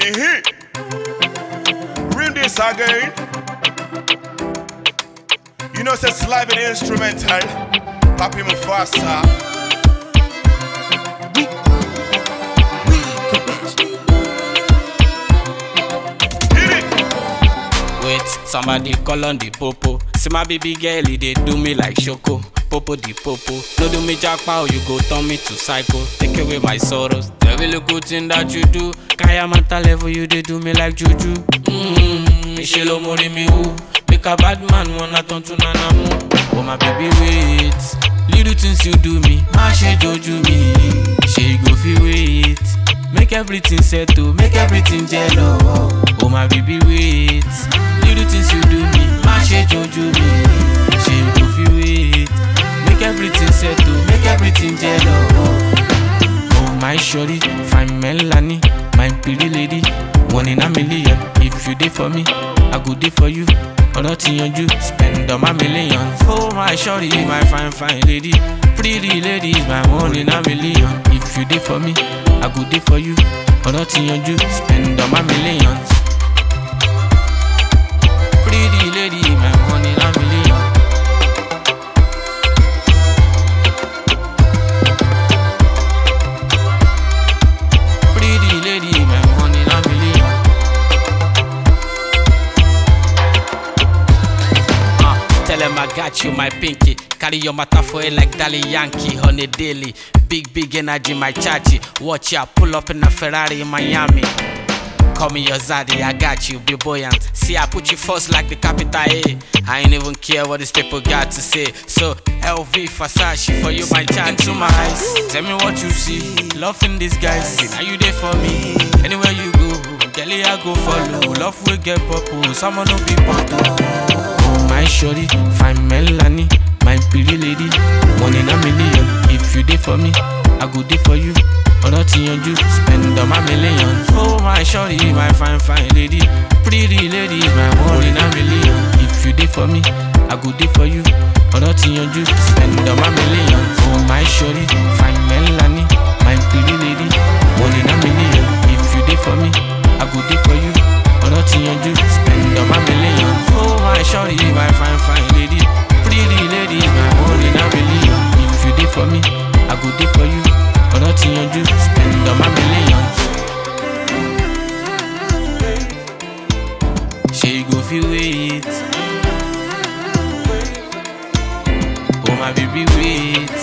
Bring this again. You know, say slide with the instrumental. Pop him faster. Wait, somebody call on the popo. See my baby girl, they do me like Shoko. Popo the popo. No do me jackpot, you go turn me to psycho. Take away my sorrows. Every little thing that you do. Kaya mental level, you they do me like juju. Michelle Omori me who. Make a bad man wanna turn to nanamu. Oh my baby wait. Little things you do me. Mashe joju me. She go feel wait. Make everything settle, make everything jello. Oh my baby wait. Little things you do me, mashe joju me. She go feel wait. Make everything settle, make everything jello. Oh my shorty, fine Melanie, my pretty lady, 1 in a million. If you did for me, I go dey for you. Or nothing on you, spend all my millions. Oh my shorty, my fine lady, pretty lady, my 1 in a million. If you did for me, I go dey for you. Or nothing on you, spend all my millions. Pretty lady, my 1 in a million. Pretty lady, my 1 in a million. Tell him I got you, my pinky. Carry your matter for it like Dali Yankee on a daily. Big energy, my chachi. Watch ya, pull up in a Ferrari in Miami. Call me your zaddy, I got you, be buoyant. See, I put you first like the capital A. I ain't even care what these people got to say. So, LV, Versace, for you, my child. Into my eyes, tell me what you see. Love in disguise, now you there for me. Anywhere you go, girlie, I go follow. Love will get purple, someone will be purple. Oh, my shorty, fine Melanie, my pretty lady, 1 in a million. If you there for me, I go there for you. Or nothing on you, spend all my millions. Oh my shorty, my fine lady, pretty lady, my 1 in a million. If you did for me, I go there for you. Or nothing on you, spend all my millions. Oh my shorty, fine Melanie, my pretty lady, 1 in a million. If you did for me, I go there for you. Or nothing on you, spend all my millions. Oh my shorty, my fine lady, pretty lady, my 1 in a million. If you did for me, I go there for you. Or nothing on you, spend all my millions. She go feel wait. Oh my baby wait.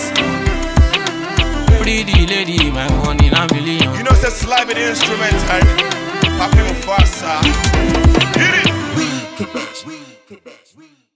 Pretty lady, my 1 in a million. You know, say slide with the instrumental. Pop him faster. Hit it.